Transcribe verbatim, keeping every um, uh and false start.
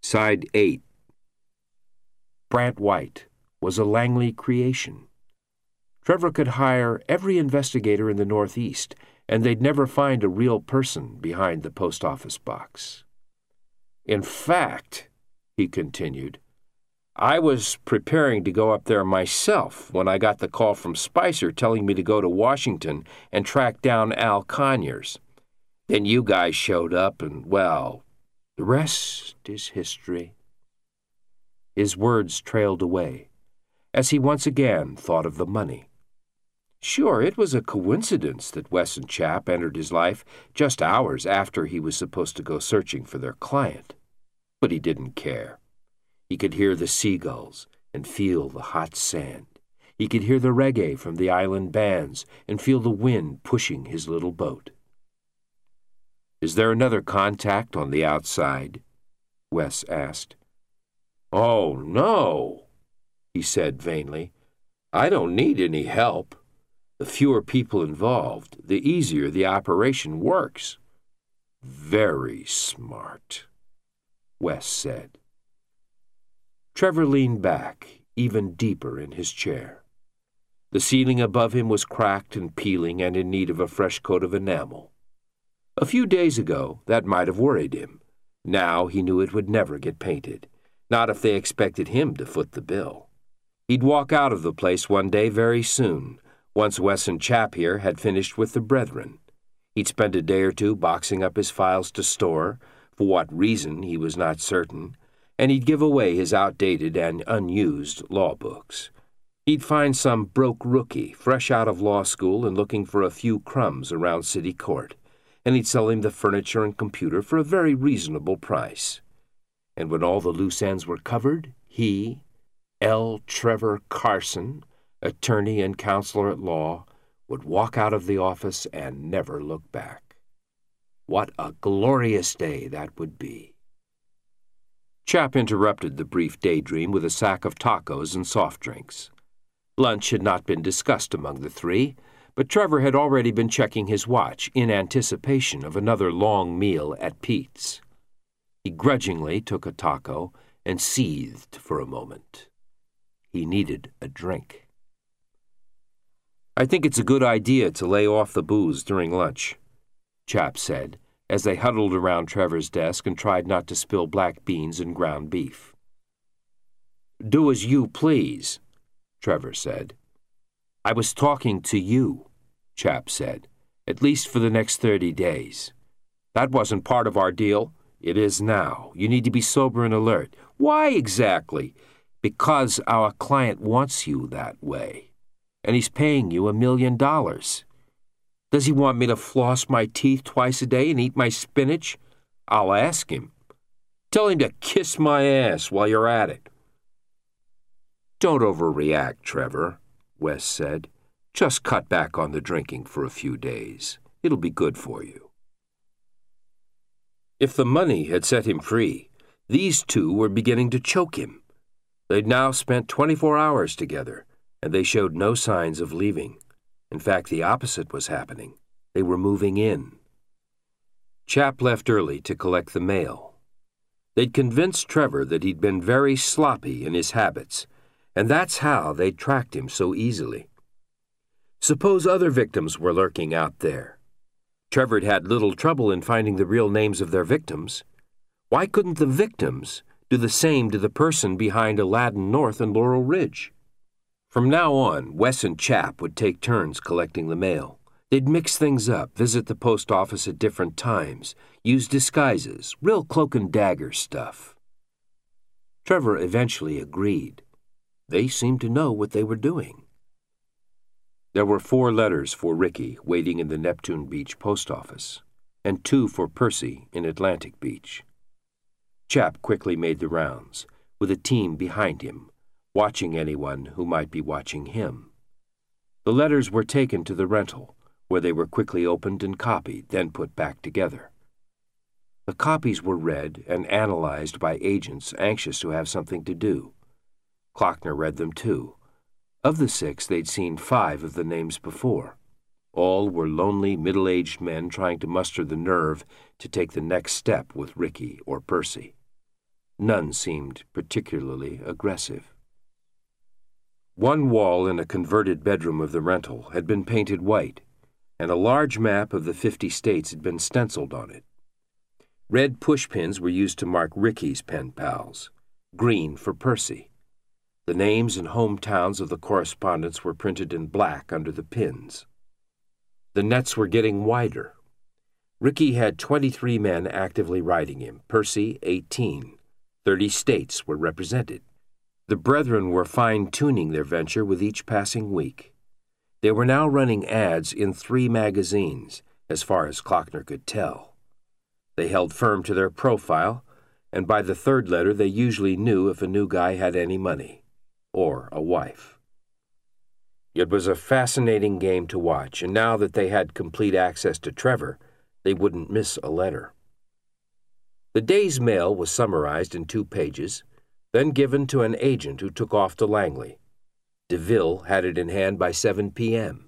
Side eight. Brant White was a Langley creation. Trevor could hire every investigator in the Northeast, and they'd never find a real person behind the post office box. In fact, he continued, I was preparing to go up there myself when I got the call from Spicer telling me to go to Washington and track down Al Conyers. Then you guys showed up and, well, the rest is history. His words trailed away as he once again thought of the money. Sure, it was a coincidence that Wes and Chap entered his life just hours after he was supposed to go searching for their client. But he didn't care. He could hear the seagulls and feel the hot sand. He could hear the reggae from the island bands and feel the wind pushing his little boat. Is there another contact on the outside? Wes asked. Oh, no, he said vainly. I don't need any help. The fewer people involved, the easier the operation works. Very smart, Wes said. Trevor leaned back, even deeper in his chair. The ceiling above him was cracked and peeling and in need of a fresh coat of enamel. A few days ago, that might have worried him. Now he knew it would never get painted, not if they expected him to foot the bill. He'd walk out of the place one day very soon, once Wes and Chap here had finished with the brethren. He'd spend a day or two boxing up his files to store, for what reason he was not certain, and he'd give away his outdated and unused law books. He'd find some broke rookie, fresh out of law school and looking for a few crumbs around city court, and he'd sell him the furniture and computer for a very reasonable price. And when all the loose ends were covered, he, L. Trevor Carson, attorney and counselor at law, would walk out of the office and never look back. What a glorious day that would be. Chap interrupted the brief daydream with a sack of tacos and soft drinks. Lunch had not been discussed among the three, but Trevor had already been checking his watch in anticipation of another long meal at Pete's. He grudgingly took a taco and seethed for a moment. He needed a drink. I think it's a good idea to lay off the booze during lunch, Chap said, as they huddled around Trevor's desk and tried not to spill black beans and ground beef. Do as you please, Trevor said. I was talking to you, Chap said, at least for the next thirty days. That wasn't part of our deal. It is now. You need to be sober and alert. Why exactly? Because our client wants you that way, and he's paying you a million dollars. Does he want me to floss my teeth twice a day and eat my spinach? I'll ask him. Tell him to kiss my ass while you're at it. Don't overreact, Trevor, Wes said. Just cut back on the drinking for a few days. It'll be good for you. If the money had set him free, these two were beginning to choke him. They'd now spent twenty-four hours together, and they showed no signs of leaving. In fact, the opposite was happening. They were moving in. Chap left early to collect the mail. They'd convinced Trevor that he'd been very sloppy in his habits, and that's how they'd tracked him so easily. Suppose other victims were lurking out there. Trevor had had little trouble in finding the real names of their victims. Why couldn't the victims do the same to the person behind Aladdin North and Laurel Ridge? From now on, Wes and Chap would take turns collecting the mail. They'd mix things up, visit the post office at different times, use disguises, real cloak and dagger stuff. Trevor eventually agreed. They seemed to know what they were doing. There were four letters for Ricky waiting in the Neptune Beach post office, and two for Percy in Atlantic Beach. Chap quickly made the rounds, with a team behind him, watching anyone who might be watching him. The letters were taken to the rental, where they were quickly opened and copied, then put back together. The copies were read and analyzed by agents anxious to have something to do. Klockner read them too. Of the six, they'd seen five of the names before. All were lonely, middle-aged men trying to muster the nerve to take the next step with Ricky or Percy. None seemed particularly aggressive. One wall in a converted bedroom of the rental had been painted white, and a large map of the fifty states had been stenciled on it. Red pushpins were used to mark Ricky's pen pals, green for Percy. The names and hometowns of the correspondents were printed in black under the pins. The nets were getting wider. Ricky had twenty-three men actively writing him, Percy eighteen. Thirty states were represented. The brethren were fine-tuning their venture with each passing week. They were now running ads in three magazines, as far as Klockner could tell. They held firm to their profile, and by the third letter they usually knew if a new guy had any money, or a wife. It was a fascinating game to watch, and now that they had complete access to Trevor, they wouldn't miss a letter. The day's mail was summarized in two pages, then given to an agent who took off to Langley. DeVille had it in hand by seven p m